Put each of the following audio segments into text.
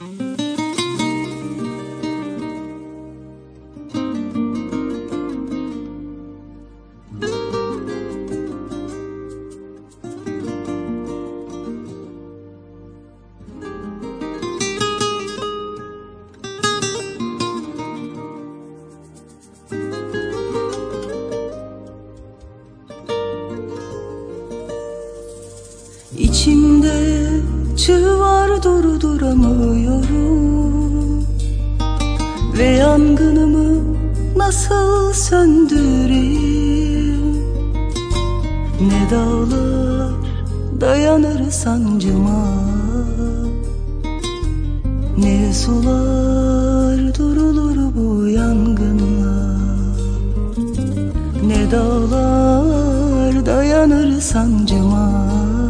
İçimde çığ var, durduramıyorum. Ve yangınımı nasıl söndüreyim? Ne dağlar dayanır sancıma, ne sular durulur bu yangınla. Ne dağlar dayanır sancıma,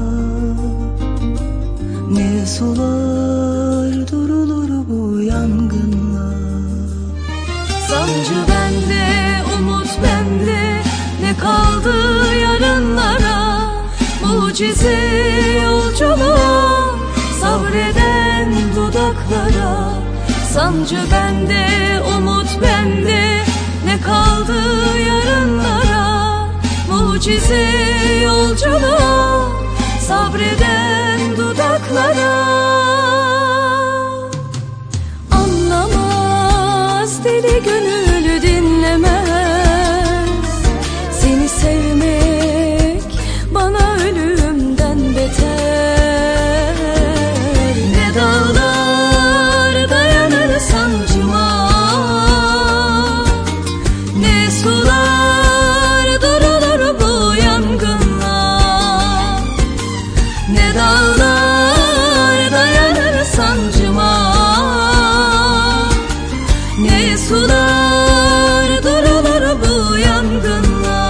ne sular durulur bu yangınla. Sancı bende, umut bende, ne kaldı yarınlara? Mucize yolculuğum, sabreden dudaklara. Sancı bende, umut bende, ne kaldı yarınlara? Mucize yolculuğum, sabreden dudaklara. Anlamaz deli gönül, dinlemez. Seni sevmek bana ölümden beter. Ne dağlar dayanır sancıma, ne sular durulur bu yangınla. Ne dağlar dayanır sancıma, ne sular durulur bu yangınla.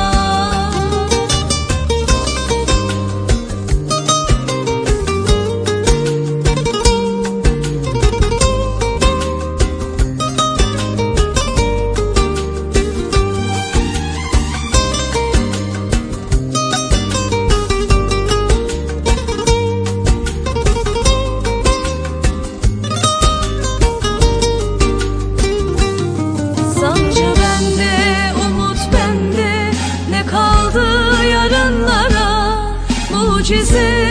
Sancı bende, umut bende, ne kaldı yarınlara? Mucize